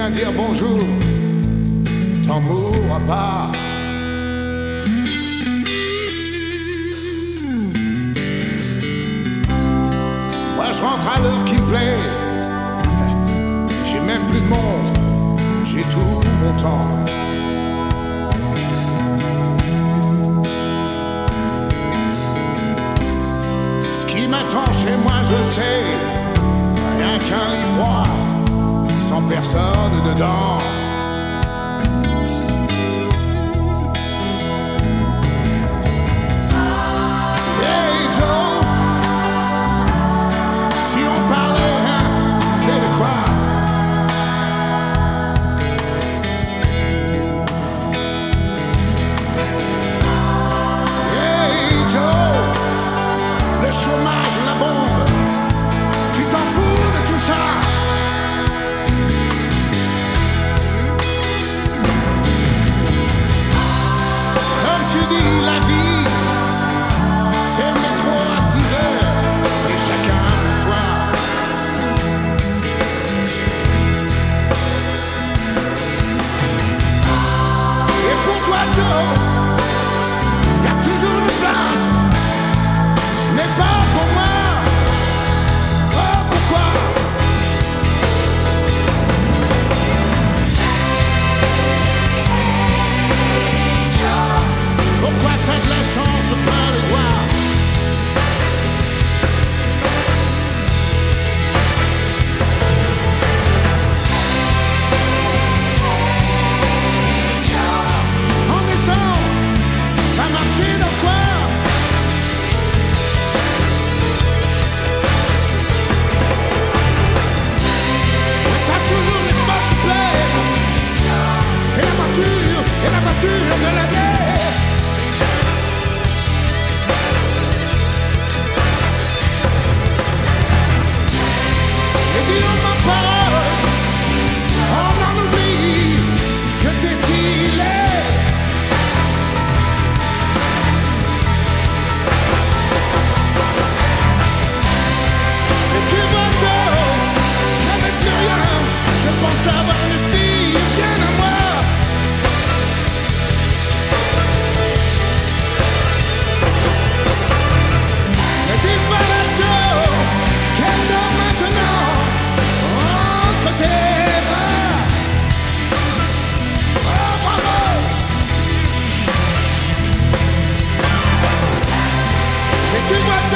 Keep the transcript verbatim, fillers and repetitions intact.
viens dire bonjour, tambour à part. Moi je rentre à l'heure qui me plaît, j'ai même plus de montre, j'ai tout mon temps. Ce qui m'attend chez moi je le sais, rien qu'un lit froid, sans personne dedans. Hey Joe, si on parlait hein, de quoi? Hey Joe, le chômage, la bombe, tu t'en fous de tout ça? Il y a toujours une place, mais pas pour moi. Oh, pourquoi? Pourquoi t'as de la chance plein les doigts? Et la voiture de l'année. Et dis-nous ma parole, on en oublie que t'es si laid. Et tu vois Joe, n'avais plus rien, je pense avoir une fille bien à moi. Tu vois